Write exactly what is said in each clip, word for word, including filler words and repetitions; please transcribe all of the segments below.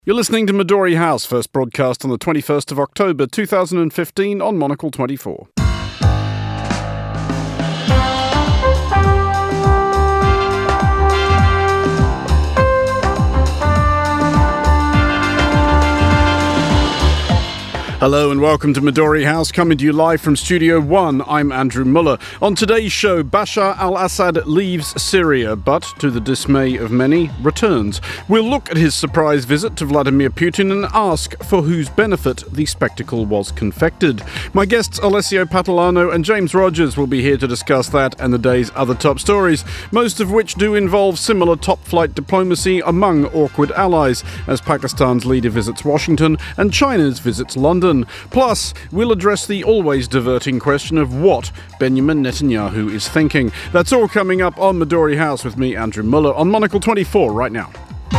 You're listening to Midori House, first broadcast on the twenty-first of October two thousand fifteen on Monocle twenty-four. Hello and welcome to Midori House, coming to you live from Studio One. I'm Andrew Muller. On today's show, Bashar al-Assad leaves Syria, but, to the dismay of many, returns. We'll look at his surprise visit to Vladimir Putin and ask for whose benefit the spectacle was confected. My guests Alessio Patalano and James Rogers will be here to discuss that and the day's other top stories, most of which do involve similar top-flight diplomacy among awkward allies, as Pakistan's leader visits Washington and China's visits London. Plus, we'll address the always diverting question of what Benjamin Netanyahu is thinking. That's all coming up on Midori House with me, Andrew Muller, on Monocle twenty-four right now.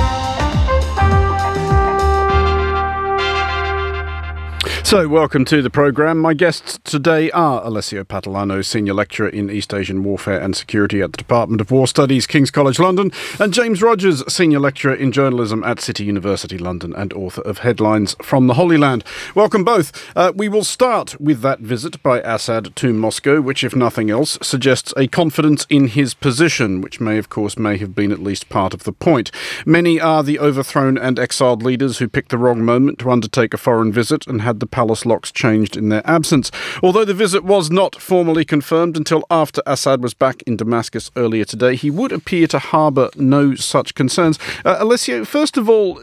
So, welcome to the programme. My guests today are Alessio Patalano, Senior Lecturer in East Asian Warfare and Security at the Department of War Studies, King's College London, and James Rogers, Senior Lecturer in Journalism at City University London and author of Headlines from the Holy Land. Welcome both. Uh, we will start with that visit by Assad to Moscow, which, if nothing else, suggests a confidence in his position, which may, of course, may have been at least part of the point. Many are the overthrown and exiled leaders who picked the wrong moment to undertake a foreign visit and had the palace locks changed in their absence. Although the visit was not formally confirmed until after Assad was back in Damascus earlier today, he would appear to harbour no such concerns. Uh, Alessio, first of all,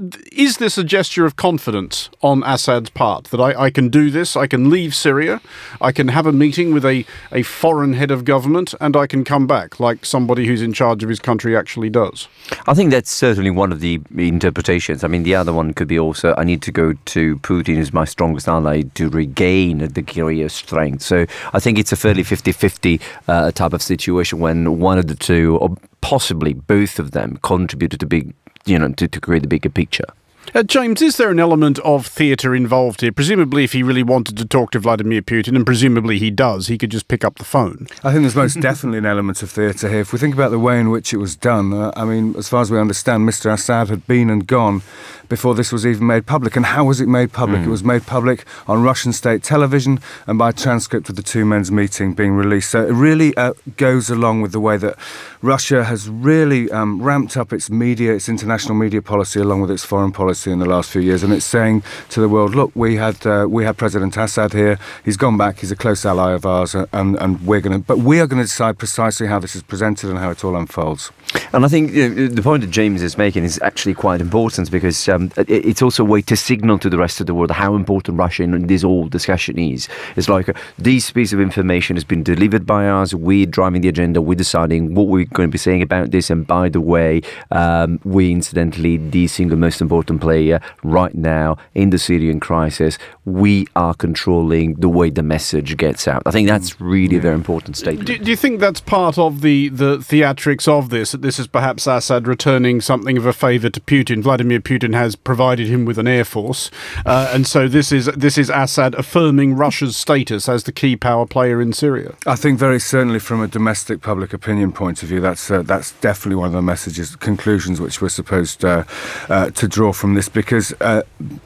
is this a gesture of confidence on Assad's part, that I, I can do this, I can leave Syria, I can have a meeting with a, a foreign head of government, and I can come back, like somebody who's in charge of his country actually does? I think that's certainly one of the interpretations. I mean, the other one could be also, I need to go to Putin, who's my strongest ally, to regain the degree of strength. So I think it's a fairly fifty-fifty uh, type of situation when one of the two, or possibly both of them, contributed to big you know, to, to create the bigger picture. Uh, James, is there an element of theatre involved here? Presumably, if he really wanted to talk to Vladimir Putin, and presumably he does, he could just pick up the phone. I think there's most definitely an element of theatre here. If we think about the way in which it was done, uh, I mean, as far as we understand, Mister Assad had been and gone before this was even made public. And how was it made public? Mm. It was made public on Russian state television and by transcript of the two men's meeting being released. So it really uh, goes along with the way that Russia has really um, ramped up its media, its international media policy, along with its foreign policy in the last few years, and it's saying to the world, look, we had uh, we had President Assad here, he's gone back, he's a close ally of ours, and, and we're going to but we are going to decide precisely how this is presented and how it all unfolds. And I think you know, the point that James is making is actually quite important, because um, it's also a way to signal to the rest of the world how important Russia in this whole discussion is. It's like, uh, this piece of information has been delivered by us, we're driving the agenda, we're deciding what we're going to be saying about this, and by the way, um, we incidentally the single most important player right now in the Syrian crisis. We are controlling the way the message gets out. I think that's really a very important statement. Do, do you think that's part of the, the theatrics of this? That this is perhaps Assad returning something of a favour to Putin? Vladimir Putin has provided him with an air force, uh, and so this is this is Assad affirming Russia's status as the key power player in Syria. I think very certainly from a domestic public opinion point of view, that's uh, that's definitely one of the messages, conclusions which we're supposed uh, uh, to draw from this, because uh,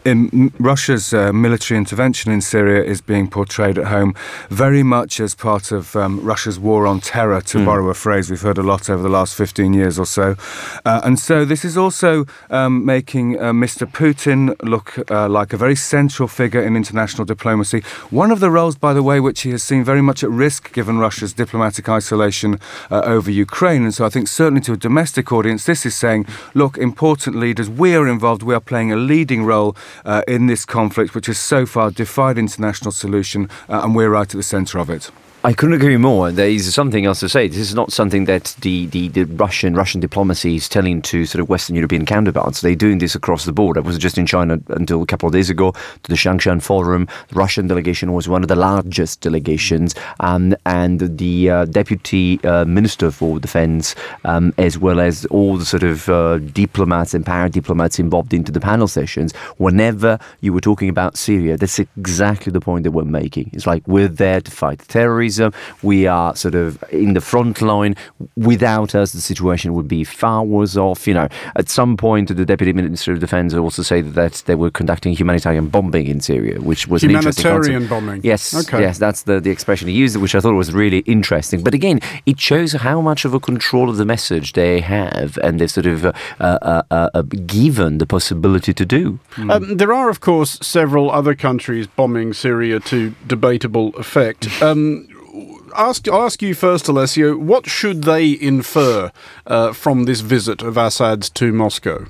in Russia's uh, military intervention in Syria is being portrayed at home very much as part of um, Russia's war on terror, to mm. borrow a phrase we've heard a lot over the last fifteen years or so. Uh, and so this is also um, making uh, Mister Putin look uh, like a very central figure in international diplomacy. One of the roles, by the way, which he has seen very much at risk given Russia's diplomatic isolation uh, over Ukraine. And so I think certainly to a domestic audience, this is saying, look, important leaders, we are involved, we are playing a leading role uh, in this conflict, which has so far defied international solution, uh, and we're right at the centre of it. I couldn't agree more. There is something else to say. This is not something that the, the, the Russian Russian diplomacy is telling to sort of Western European counterparts. They're doing this across the board. I was just in China until a couple of days ago to the Shangshan Forum. The Russian delegation was one of the largest delegations, um, and the uh, Deputy uh, Minister for Defence, um, as well as all the sort of uh, diplomats and para-diplomats involved into the panel sessions. Whenever you were talking about Syria, that's exactly the point that we're making. It's like, we're there to fight terrorism, terrorism. We are sort of in the front line. Without us, the situation would be far worse off. You know, at some point, the Deputy Minister of Defence also said that they were conducting humanitarian bombing in Syria, which was an interesting concept. Humanitarian bombing? Yes, okay. yes, that's the, the expression he used, which I thought was really interesting. But again, it shows how much of a control of the message they have, and they've sort of uh, uh, uh, uh, given the possibility to do. Mm. Um, there are, of course, several other countries bombing Syria to debatable effect. Um, ask, I'll ask you first, Alessio, what should they infer uh, from this visit of Assad's to Moscow?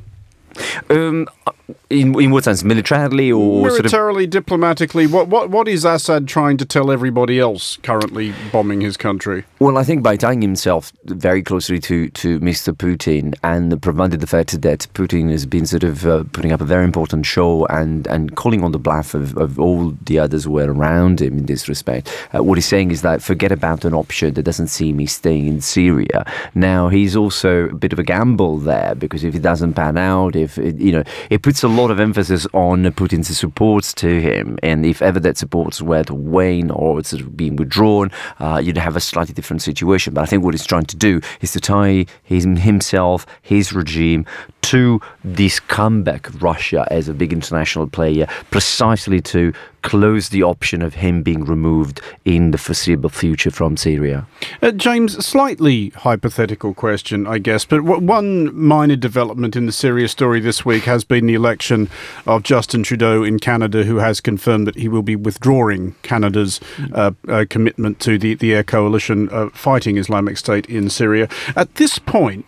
Um, in in what sense? Militarily or militarily, sort of diplomatically? What what what is Assad trying to tell everybody else currently bombing his country? Well, I think by tying himself very closely to, to Mister Putin and provided the fact that Putin has been sort of uh, putting up a very important show and, and calling on the bluff of, of all the others who are around him in this respect. Uh, what he's saying is that forget about an option that doesn't see me staying in Syria. Now, he's also a bit of a gamble there, because if it doesn't pan out, if it, you know, it puts a lot of emphasis on Putin's support to him, and if ever that support were to wane or it's sort of being withdrawn, uh, you'd have a slightly different situation. But I think what he's trying to do is to tie his, himself, his regime, to this comeback of Russia as a big international player, precisely to close the option of him being removed in the foreseeable future from Syria. Uh, James, slightly hypothetical question, I guess, but w- one minor development in the Syria story this week has been the election of Justin Trudeau in Canada, who has confirmed that he will be withdrawing Canada's uh, uh, commitment to the, the air coalition uh, fighting Islamic State in Syria. At this point,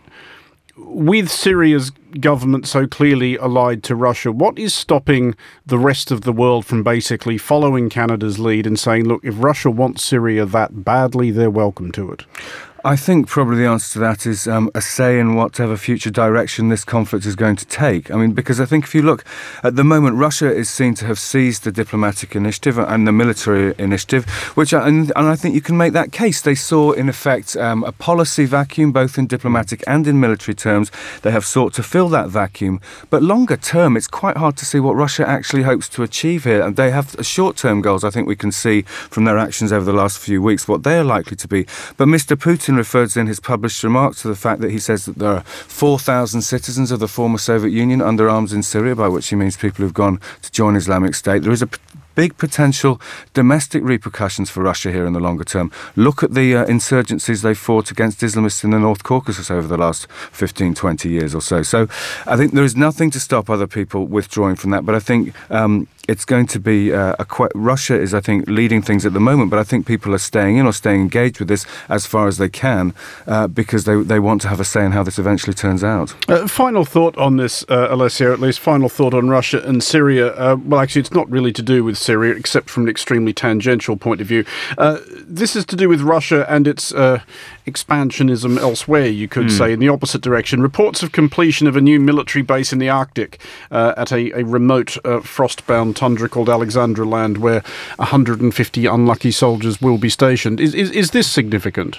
with Syria's government so clearly allied to Russia, what is stopping the rest of the world from basically following Canada's lead and saying, look, if Russia wants Syria that badly, they're welcome to it? I think probably the answer to that is um, a say in whatever future direction this conflict is going to take. I mean, because I think if you look at the moment, Russia is seen to have seized the diplomatic initiative and the military initiative, which I, and, and I think you can make that case. They saw, in effect, um, a policy vacuum, both in diplomatic and in military terms. They have sought to fill that vacuum. But longer term, it's quite hard to see what Russia actually hopes to achieve here. And they have short-term goals. I think we can see from their actions over the last few weeks what they are likely to be. But Mister Putin refers in his published remarks to the fact that he says that there are four thousand citizens of the former Soviet Union under arms in Syria, by which he means people who've gone to join Islamic State. There is a p- big potential domestic repercussions for Russia here in the longer term. Look at the uh, insurgencies they fought against Islamists in the North Caucasus over the last fifteen, twenty years or so. So I think there is nothing to stop other people withdrawing from that. But I think um, it's going to be uh, a que- Russia is, I think, leading things at the moment. But I think people are staying in or staying engaged with this as far as they can uh, because they, they want to have a say in how this eventually turns out. Uh, final thought on this, uh, Alessio, at least final thought on Russia and Syria. Uh, well, actually, it's not really to do with Syria, except from an extremely tangential point of view. Uh, this is to do with Russia and its uh, expansionism elsewhere, you could mm. say, in the opposite direction. Reports of completion of a new military base in the Arctic uh, at a, a remote uh, frost-bound tundra called Alexandra Land, where one hundred fifty unlucky soldiers will be stationed. Is, is, is this significant?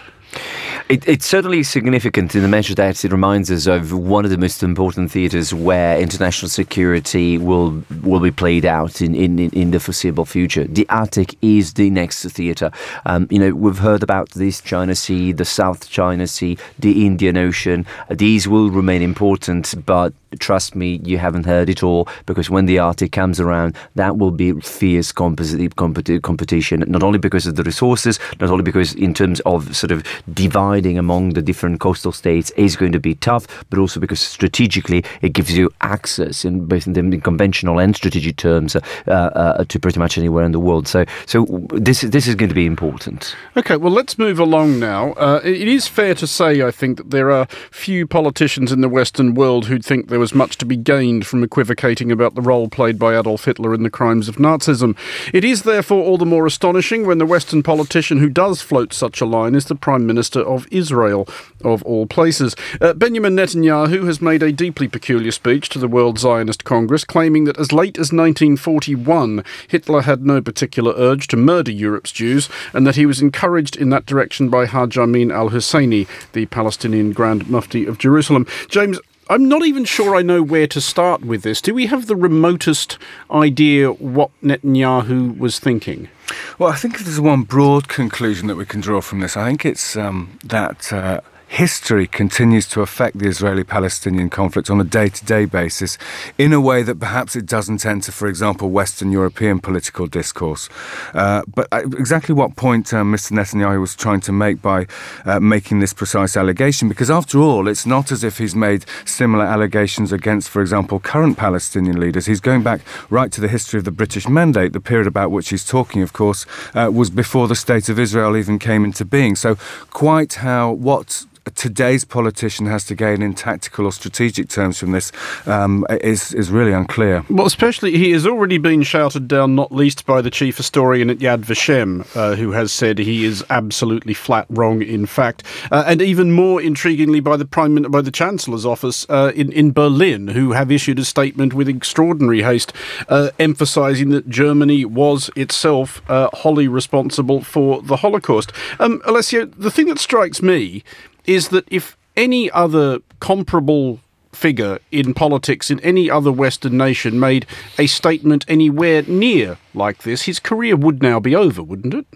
It, it's certainly significant in the measure that it reminds us of one of the most important theatres where international security will will be played out in, in, in the foreseeable future. The Arctic is the next theatre. Um, you know, we've heard about the East China Sea, the South China Sea, the Indian Ocean. These will remain important, but trust me, you haven't heard it all, because when the Arctic comes around, that will be fierce competitive competition, not only because of the resources, not only because in terms of sort of dividing among the different coastal states is going to be tough, but also because strategically it gives you access in both in the conventional and strategic terms uh, uh, to pretty much anywhere in the world. So, so this this is going to be important. Okay, well, let's move along now. Uh, it is fair to say, I think, that there are few politicians in the Western world who'd think there was much to be gained from equivocating about the role played by Adolf Hitler in the crimes of Nazism. It is therefore all the more astonishing when the Western politician who does float such a line is the Prime Minister of Israel, of all places. Uh, Benjamin Netanyahu has made a deeply peculiar speech to the World Zionist Congress, claiming that as late as nineteen forty-one, Hitler had no particular urge to murder Europe's Jews, and that he was encouraged in that direction by Haj Amin al-Husseini, the Palestinian Grand Mufti of Jerusalem. James, I'm not even sure I know where to start with this. Do we have the remotest idea what Netanyahu was thinking? Well, I think if there's one broad conclusion that we can draw from this, I think it's um, that uh, history continues to affect the Israeli-Palestinian conflict on a day-to-day basis in a way that perhaps it doesn't enter, for example, Western European political discourse. Uh, but exactly what point uh, Mister Netanyahu was trying to make by uh, making this precise allegation, because after all, it's not as if he's made similar allegations against, for example, current Palestinian leaders. He's going back right to the history of the British Mandate. The period about which he's talking, of course, uh, was before the State of Israel even came into being. So quite how, what today's politician has to gain in tactical or strategic terms from this um, is is really unclear. Well, especially he has already been shouted down, not least by the chief historian at Yad Vashem, uh, who has said he is absolutely flat wrong, in fact, uh, and even more intriguingly by the prime by the chancellor's office uh, in in Berlin, who have issued a statement with extraordinary haste, uh, emphasising that Germany was itself uh, wholly responsible for the Holocaust. Um, Alessio, the thing that strikes me is that if any other comparable figure in politics in any other Western nation made a statement anywhere near like this, his career would now be over, wouldn't it?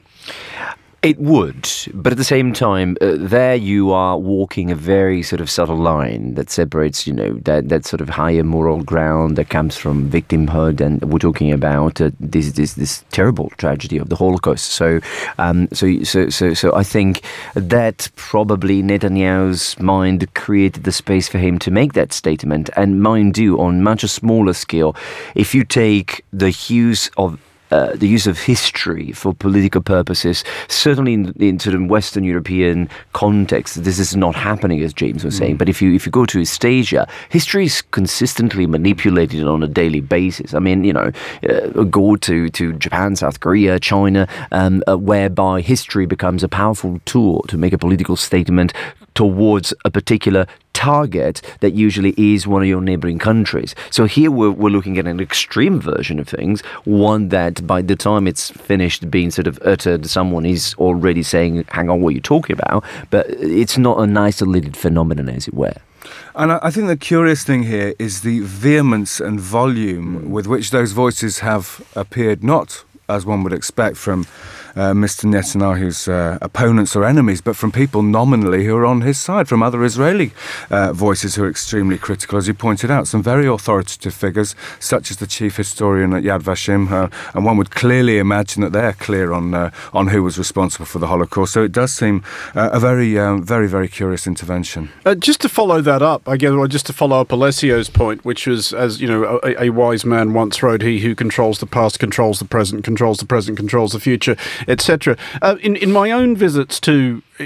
It would, but at the same time, uh, there you are walking a very sort of subtle line that separates, you know, that, that sort of higher moral ground that comes from victimhood, and we're talking about uh, this this this terrible tragedy of the Holocaust. So, um, so so so so I think that probably Netanyahu's mind created the space for him to make that statement. And mind you, on much a smaller scale, if you take the use of Uh, the use of history for political purposes, certainly in, in sort of Western European context, this is not happening, as James was saying. Mm. But if you if you go to East Asia, history is consistently manipulated on a daily basis. I mean, you know, uh, go to, to Japan, South Korea, China, um, uh, whereby history becomes a powerful tool to make a political statement towards a particular target that usually is one of your neighboring countries. So here we're, we're looking at an extreme version of things, one that by the time it's finished being sort of uttered, someone is already saying, hang on, what are you talking about? But it's not an isolated phenomenon, as it were. And I think the curious thing here is the vehemence and volume mm. with which those voices have appeared, not as one would expect from Uh, Mister Netanyahu's uh, opponents or enemies, but from people nominally who are on his side, from other Israeli uh, voices who are extremely critical, as you pointed out. Some very authoritative figures, such as the chief historian at Yad Vashem, uh, and one would clearly imagine that they're clear on uh, on who was responsible for the Holocaust. So it does seem uh, a very, um, very, very curious intervention. Uh, just to follow that up, I guess, or just to follow up Alessio's point, which was, as you know, a, a wise man once wrote, "He who controls the past controls the present, controls the present, controls the future," et cetera. Uh, in in my own visits to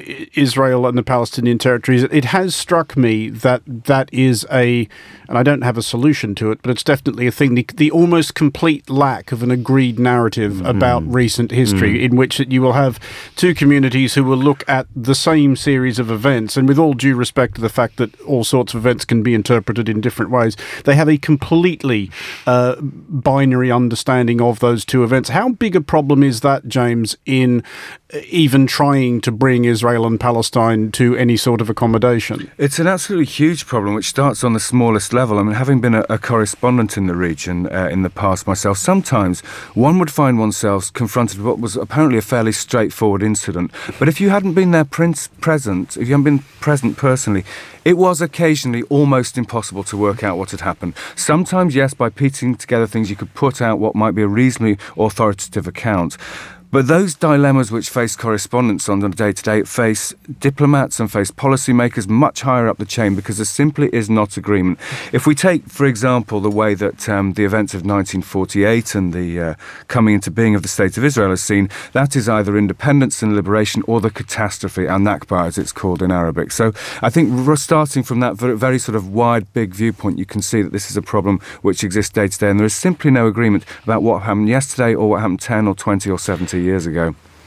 Israel and the Palestinian territories, it has struck me that that is a, and I don't have a solution to it, but it's definitely a thing, the, the almost complete lack of an agreed narrative mm. about recent history, mm. in which you will have two communities who will look at the same series of events, and with all due respect to the fact that all sorts of events can be interpreted in different ways, they have a completely uh, binary understanding of those two events. How big a problem is that, James, in even trying to bring Israel and Palestine to any sort of accommodation? It's an absolutely huge problem, which starts on the smallest level. I mean, having been a, a correspondent in the region uh, in the past myself, sometimes one would find oneself confronted with what was apparently a fairly straightforward incident. But if you hadn't been there prince, present, if you hadn't been present personally, it was occasionally almost impossible to work out what had happened. Sometimes, yes, by piecing together things, you could put out what might be a reasonably authoritative account. But those dilemmas which face correspondents on the day-to-day face diplomats and face policymakers much higher up the chain, because there simply is not agreement. If we take, for example, the way that um, the events of nineteen forty-eight and the uh, coming into being of the State of Israel is seen, that is either independence and liberation or the catastrophe, al-Nakba as it's called in Arabic. So I think starting from that very, very sort of wide, big viewpoint, you can see that this is a problem which exists day to day, and there is simply no agreement about what happened yesterday or what happened ten or twenty or seventy years ago.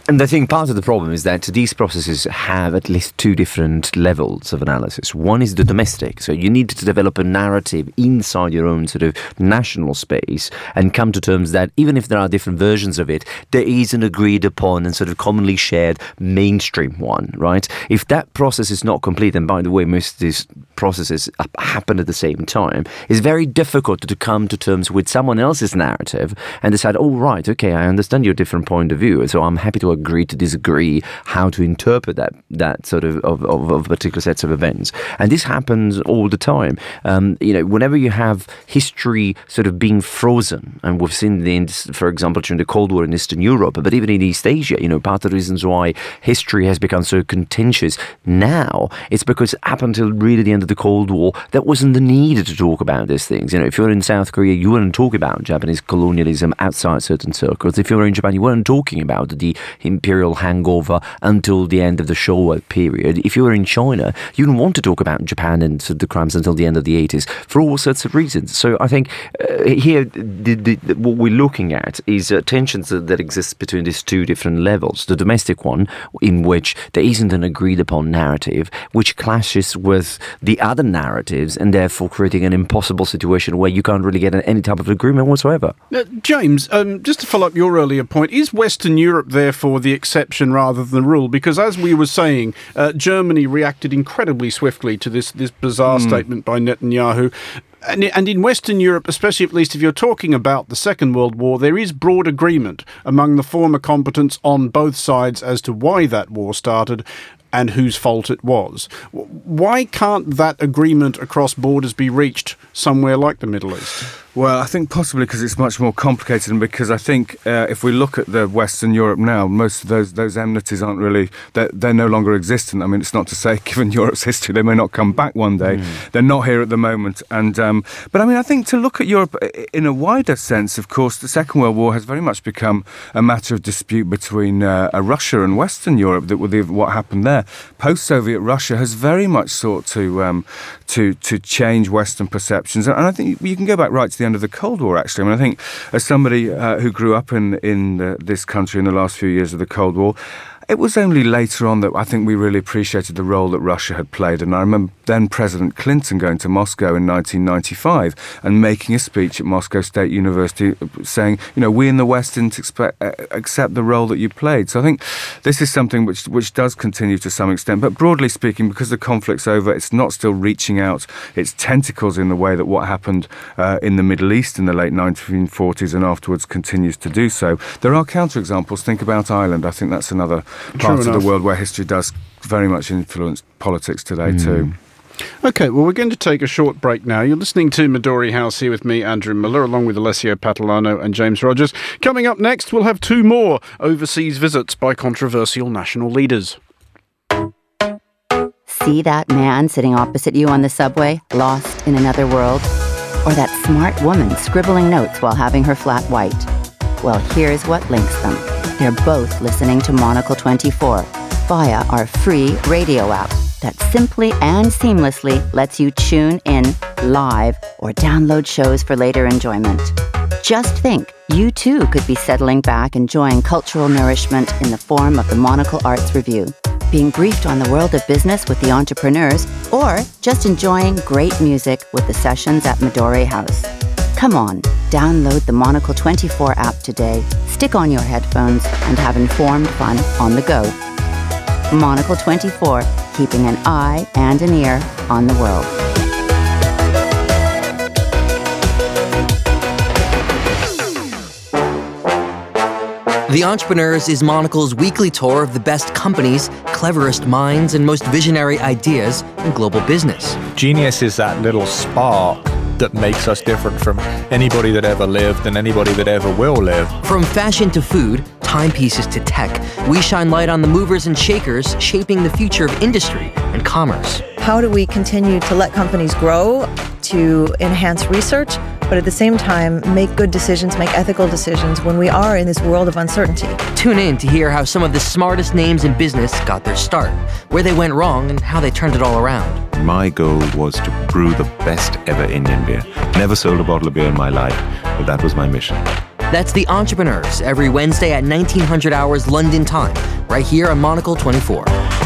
And I think part of the problem is that these processes have at least two different levels of analysis. One is the domestic, so you need to develop a narrative inside your own sort of national space and come to terms that even if there are different versions of it, there is an agreed upon and sort of commonly shared mainstream one, right? If that process is not complete, and by the way, most of these processes happen at the same time, it's very difficult to come to terms with someone else's narrative and decide, oh, right, okay, I understand your different point of view, so I'm happy to agree to disagree how to interpret that that sort of of, of, of particular sets of events. And this happens all the time. Um, you know, whenever you have history sort of being frozen, and we've seen the, for example, during the Cold War in Eastern Europe, but even in East Asia, you know, part of the reasons why history has become so contentious now, it's because up until really the end of the Cold War, there wasn't the need to talk about these things. You know, if you're in South Korea, you wouldn't talk about Japanese colonialism outside certain circles. If you're in Japan, you weren't talking about the imperial hangover until the end of the Showa period. If you were in China, you didn't want to talk about Japan and the crimes until the end of the eighties for all sorts of reasons. So I think uh, here the, the, the, what we're looking at is uh, tensions that, that exist between these two different levels. The domestic one, in which there isn't an agreed upon narrative, which clashes with the other narratives and therefore creating an impossible situation where you can't really get any type of agreement whatsoever. Uh, James, um, just to follow up your earlier point, is Western Europe therefore the exception rather than the rule? Because as we were saying, uh, Germany reacted incredibly swiftly to this, this bizarre mm. statement by Netanyahu. And, and in Western Europe, especially at least if you're talking about the Second World War, there is broad agreement among the former combatants on both sides as to why that war started and whose fault it was. Why can't that agreement across borders be reached somewhere like the Middle East? Well, I think possibly because it's much more complicated, and because I think uh, if we look at the Western Europe now, most of those those enmities aren't really, they're, they're no longer existent. I mean, it's not to say, given Europe's history, they may not come back one day. Mm. They're not here at the moment. And um, But I mean, I think to look at Europe in a wider sense, of course, the Second World War has very much become a matter of dispute between uh, Russia and Western Europe, that with what happened there. Post-Soviet Russia has very much sought to um, to to change Western perceptions. And I think you can go back right to the end of the Cold War, actually. I mean, I think as somebody uh, who grew up in, in uh, this country in the last few years of the Cold War, it was only later on that I think we really appreciated the role that Russia had played. And I remember then President Clinton going to Moscow in nineteen ninety-five and making a speech at Moscow State University saying, you know, we in the West didn't expect, uh, accept the role that you played. So I think this is something which which does continue to some extent. But broadly speaking, because the conflict's over, it's not still reaching out its tentacles in the way that what happened uh, in the Middle East in the late nineteen forties and afterwards continues to do so. There are counterexamples. Think about Ireland. I think that's another part of the world where history does very much influence politics today mm. too. OK, well, we're going to take a short break now. You're listening to Midori House here with me, Andrew Miller, along with Alessio Patalano and James Rogers. Coming up next, we'll have two more overseas visits by controversial national leaders. See that man sitting opposite you on the subway, lost in another world? Or that smart woman scribbling notes while having her flat white? Well, here's what links them. They're both listening to Monocle twenty-four via our free radio app that simply and seamlessly lets you tune in live or download shows for later enjoyment. Just think, you too could be settling back enjoying cultural nourishment in the form of the Monocle Arts Review, being briefed on the world of business with the entrepreneurs, or just enjoying great music with the sessions at Midori House. Come on, download the Monocle twenty-four app today, stick on your headphones, and have informed fun on the go. Monocle twenty-four, keeping an eye and an ear on the world. The Entrepreneurs is Monocle's weekly tour of the best companies, cleverest minds, and most visionary ideas in global business. Genius is that little spark that makes us different from anybody that ever lived and anybody that ever will live. From fashion to food, timepieces to tech, we shine light on the movers and shakers shaping the future of industry and commerce. How do we continue to let companies grow, to enhance research, but at the same time make good decisions, make ethical decisions when we are in this world of uncertainty? Tune in to hear how some of the smartest names in business got their start, where they went wrong, and how they turned it all around. My goal was to brew the best ever Indian beer. Never sold a bottle of beer in my life, but that was my mission. That's The Entrepreneurs, every Wednesday at nineteen hundred hours London time, right here on Monocle twenty-four.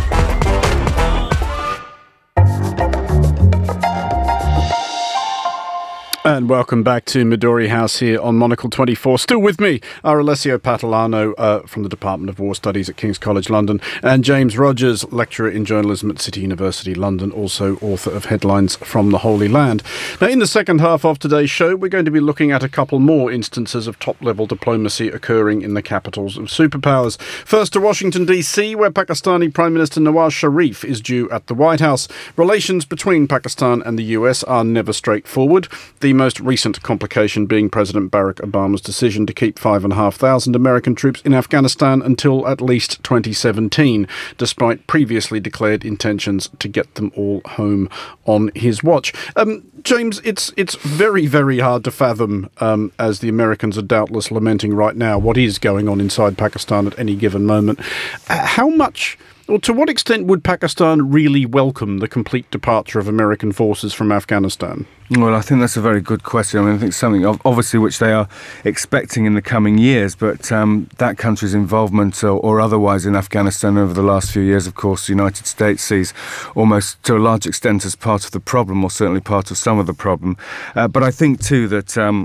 And welcome back to Midori House here on Monocle twenty-four. Still with me are Alessio Patalano uh, from the Department of War Studies at King's College London and James Rogers, lecturer in journalism at City University London, also author of Headlines from the Holy Land. Now, in the second half of today's show, we're going to be looking at a couple more instances of top-level diplomacy occurring in the capitals of superpowers. First to Washington, D C, where Pakistani Prime Minister Nawaz Sharif is due at the White House. Relations between Pakistan and the U S are never straightforward. The most recent complication being President Barack Obama's decision to keep five and a half thousand American troops in Afghanistan until at least twenty seventeen, despite previously declared intentions to get them all home on his watch. Um, James, it's it's very, very hard to fathom, um, as the Americans are doubtless lamenting right now, what is going on inside Pakistan at any given moment. Uh, how much... Well, to what extent would Pakistan really welcome the complete departure of American forces from Afghanistan? Well, I think that's a very good question. I mean, I think something obviously which they are expecting in the coming years, but um, that country's involvement or, or otherwise in Afghanistan over the last few years, of course, the United States sees almost to a large extent as part of the problem, or certainly part of some of the problem. Uh, but I think too that Um,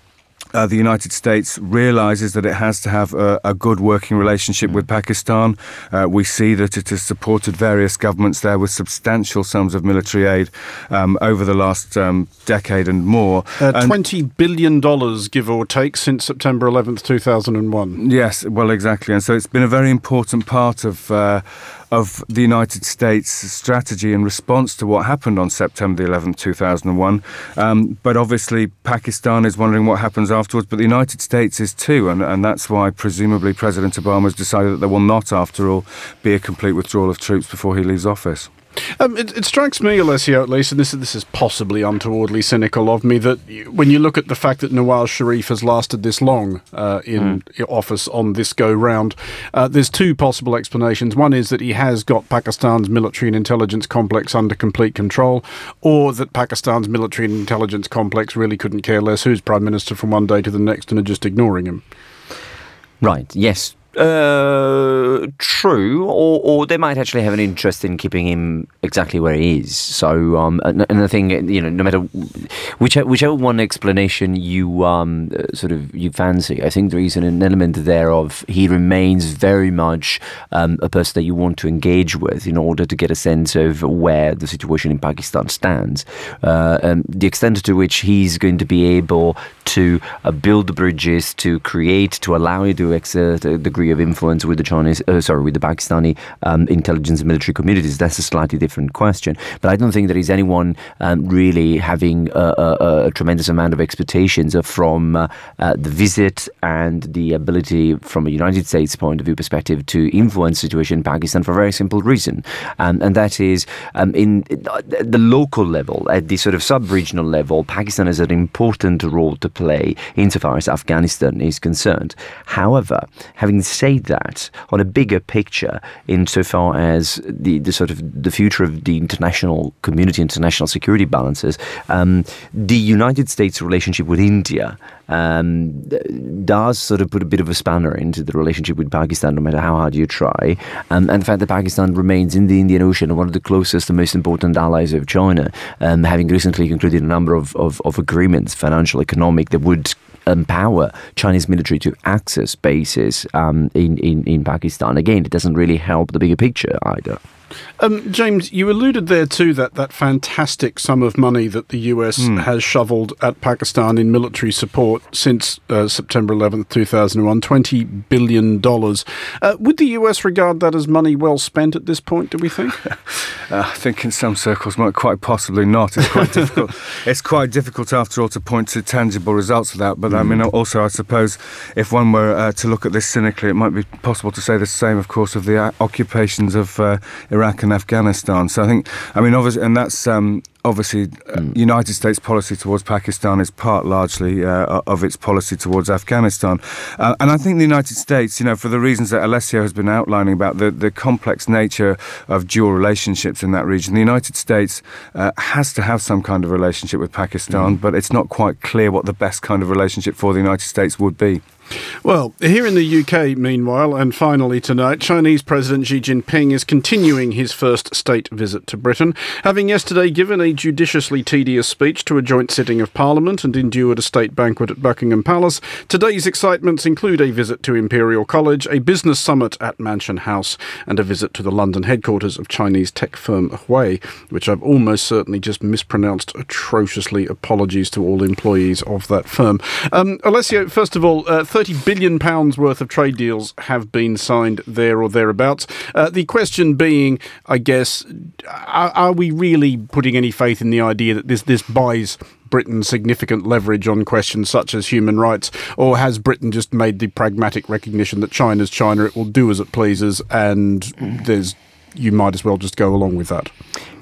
Uh, the United States realises that it has to have a, a good working relationship with Pakistan. Uh, we see that it has supported various governments there with substantial sums of military aid um, over the last um, decade and more. Uh, and twenty billion dollars, give or take, since September eleventh, two thousand one. Yes, well, exactly. And so it's been a very important part of uh, of the United States strategy in response to what happened on September the eleventh, two thousand one. Um, but obviously Pakistan is wondering what happens afterwards, but the United States is too, and, and that's why presumably President Obama has decided that there will not, after all, be a complete withdrawal of troops before he leaves office. Um, it, it strikes me, Alessio, at least, and this, this is possibly untowardly cynical of me, that when you look at the fact that Nawaz Sharif has lasted this long uh, in mm. office on this go-round, uh, there's two possible explanations. One is that he has got Pakistan's military and intelligence complex under complete control, or that Pakistan's military and intelligence complex really couldn't care less who's Prime Minister from one day to the next and are just ignoring him. Right, yes. Uh, true, or, or they might actually have an interest in keeping him exactly where he is. So, um, and, and I think, you know, no matter whichever, whichever one explanation you um, sort of you fancy, I think there is an element there of he remains very much um, a person that you want to engage with in order to get a sense of where the situation in Pakistan stands, uh, and the extent to which he's going to be able to uh, build the bridges, to create, to allow you to exert a degree of influence with the Chinese, uh, sorry, with the Pakistani um, intelligence and military communities. That's a slightly different question. But I don't think there is anyone um, really having a, a, a tremendous amount of expectations from uh, uh, the visit and the ability, from a United States point of view perspective, to influence the situation in Pakistan for a very simple reason, um, and that is um, in at the local level, at the sort of sub-regional level, Pakistan has an important role to play insofar as Afghanistan is concerned. However, having said that, on a bigger picture, insofar as the, the sort of the future of the international community, international security balances, um, the United States relationship with India um, does sort of put a bit of a spanner into the relationship with Pakistan, no matter how hard you try. Um, and the fact that Pakistan remains in the Indian Ocean, one of the closest and most important allies of China, um, having recently concluded a number of, of, of agreements, financial, economic, that would empower Chinese military to access bases um, in, in, in Pakistan. Again, it doesn't really help the bigger picture either. Um, James, you alluded there to that, that fantastic sum of money that the U S mm. has shoveled at Pakistan in military support since uh, September eleventh, two thousand one, twenty billion dollars. Uh, would the U S regard that as money well spent at this point, do we think? uh, I think in some circles, might quite possibly not. It's quite difficult. It's quite difficult, after all, to point to tangible results of that. But mm. I mean, also, I suppose, if one were uh, to look at this cynically, it might be possible to say the same, of course, of the uh, occupations of uh, Iraq and Afghanistan. So I think, I mean, obviously, and that's um, obviously, uh, mm. United States policy towards Pakistan is part largely uh, of its policy towards Afghanistan. Uh, and I think the United States, you know, for the reasons that Alessio has been outlining about the, the complex nature of dual relationships in that region, the United States uh, has to have some kind of relationship with Pakistan, mm. but it's not quite clear what the best kind of relationship for the United States would be. Well, here in the U K, meanwhile, and finally tonight, Chinese President Xi Jinping is continuing his first state visit to Britain, having yesterday given a judiciously tedious speech to a joint sitting of Parliament and endured a state banquet at Buckingham Palace. Today's excitements include a visit to Imperial College, a business summit at Mansion House, and a visit to the London headquarters of Chinese tech firm Huawei, which I've almost certainly just mispronounced atrociously. Apologies to all employees of that firm. Um, Alessio, first of all, uh, thirty billion pounds worth of trade deals have been signed there or thereabouts. Uh, the question being, I guess, are, are we really putting any faith in the idea that this, this buys Britain significant leverage on questions such as human rights, or has Britain just made the pragmatic recognition that China's China, it will do as it pleases, and there's you might as well just go along with that?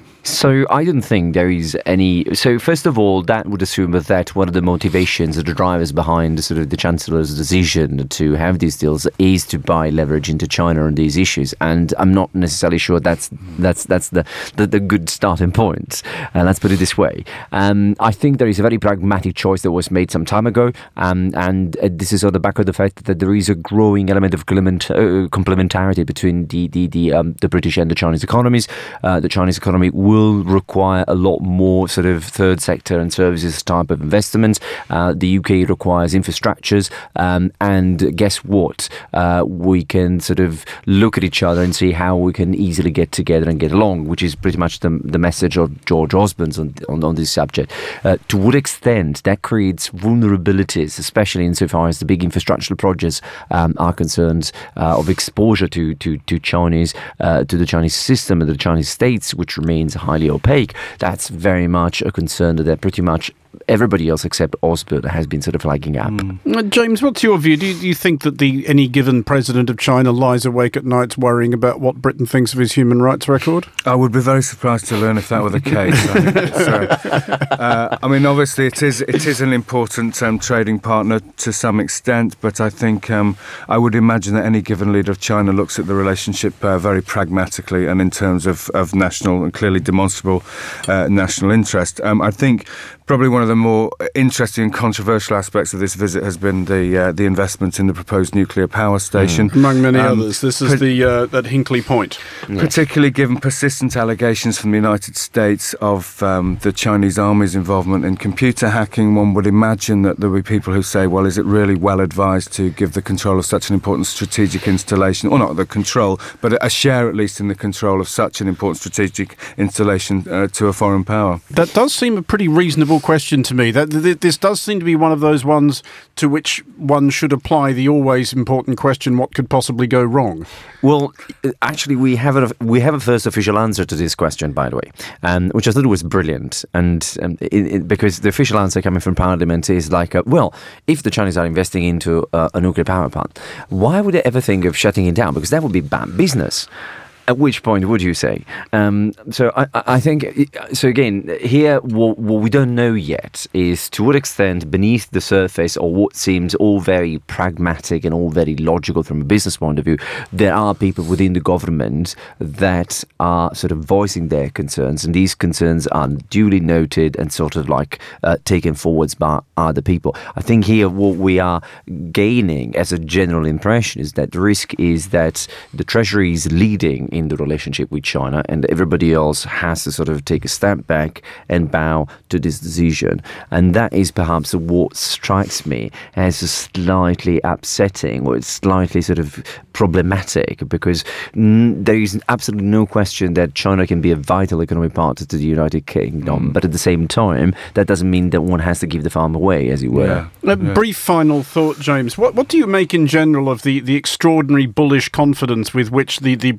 So I don't think there is any. So first of all, that would assume that one of the motivations or the drivers behind sort of the Chancellor's decision to have these deals is to buy leverage into China on these issues, and I'm not necessarily sure that's that's that's the the, the good starting point. Uh, let's put it this way. Um, I think there is a very pragmatic choice that was made some time ago, um, and uh, this is on the back of the fact that there is a growing element of complement, uh, complementarity between the the the, um, the British and the Chinese economies. Uh, the Chinese economy will will require a lot more sort of third sector and services type of investment. Uh, the U K requires infrastructures, um, and guess what? Uh, we can sort of look at each other and see how we can easily get together and get along, which is pretty much the, the message of George Osborne's on, on, on this subject. Uh, to what extent that creates vulnerabilities, especially insofar as the big infrastructural projects um, are concerned, uh, of exposure to to to Chinese uh, to the Chinese system and the Chinese states, which remains highly opaque. That's very much a concern that pretty much everybody else except Osborne has been sort of flagging up. Mm. James, what's your view? Do you, do you think that the any given president of China lies awake at nights worrying about what Britain thinks of his human rights record? I would be very surprised to learn if that were the case. I, think so. uh, I mean, obviously, it is it is an important um, trading partner to some extent, but I think um, I would imagine that any given leader of China looks at the relationship uh, very pragmatically and in terms of, of national and clearly demonstrable uh, national interest. Um, I think probably one of the more interesting and controversial aspects of this visit has been the uh, the investment in the proposed nuclear power station. Mm. Among many um, others. This is per- the uh, at Hinkley Point. Particularly yes. given persistent allegations from the United States of um, the Chinese army's involvement in computer hacking, one would imagine that there will be people who say, well, is it really well advised to give the control of such an important strategic installation, or not the control, but a share at least in the control of such an important strategic installation uh, to a foreign power? That does seem a pretty reasonable question to me. That th- this does seem to be one of those ones to which one should apply the always important question: what could possibly go wrong? Well, actually, we have a we have a first official answer to this question, by the way, um, which I thought was brilliant, and um, it, it, because the official answer coming from Parliament is like, uh, well, if the Chinese are investing into uh, a nuclear power plant, why would they ever think of shutting it down? Because that would be bad business. At which point would you say? Um, so I, I think, so again, here what, what we don't know yet is to what extent beneath the surface, or what seems all very pragmatic and all very logical from a business point of view, there are people within the government that are sort of voicing their concerns, and these concerns are duly noted and sort of like uh, taken forwards by other people. I think here what we are gaining as a general impression is that the risk is that the Treasury is leading in the relationship with China, and everybody else has to sort of take a step back and bow to this decision. And that is perhaps what strikes me as a slightly upsetting, or it's slightly sort of problematic, because n- there is absolutely no question that China can be a vital economic partner to the United Kingdom, mm. but at the same time, that doesn't mean that one has to give the farm away, as it were. Yeah. A yeah. brief final thought, James. What what do you make in general of the, the extraordinary bullish confidence with which the, the British government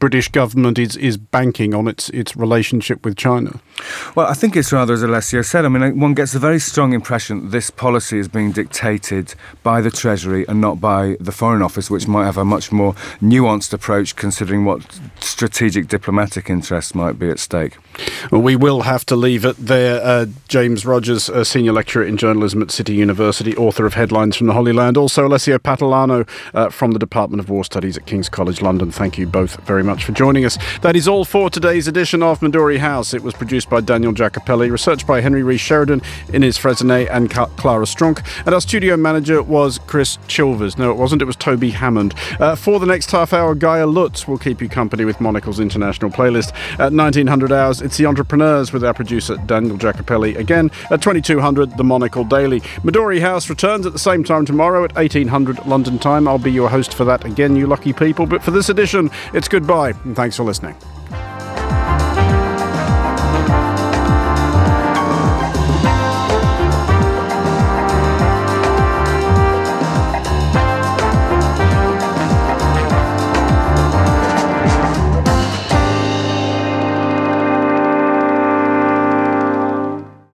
government is, is banking on its, its relationship with China? Well, I think it's rather, as Alessio said, I mean, one gets a very strong impression that this policy is being dictated by the Treasury and not by the Foreign Office, which might have a much more nuanced approach considering what strategic diplomatic interests might be at stake. Well, we will have to leave it there. Uh, James Rogers, a senior lecturer in journalism at City University, author of Headlines from the Holy Land. Also, Alessio Patalano uh, from the Department of War Studies at King's College London. Thank you both very much for joining us. That is all for today's edition of Midori House. It was produced by Daniel Giacopelli, researched by Henry Rees Sheridan, Inez Fresnay and Ca- Clara Strunk. And our studio manager was Chris Chilvers. No, it wasn't. It was Toby Hammond. Uh, for the next half hour, Gaia Lutz will keep you company with Monocle's international playlist. At nineteen hundred hours, it's The Entrepreneurs with our producer Daniel Giacopelli. Again, at twenty-two hundred, The Monocle Daily. Midori House returns at the same time tomorrow at eighteen hundred London time. I'll be your host for that again, you lucky people. But for this edition, it's goodbye and thanks for listening.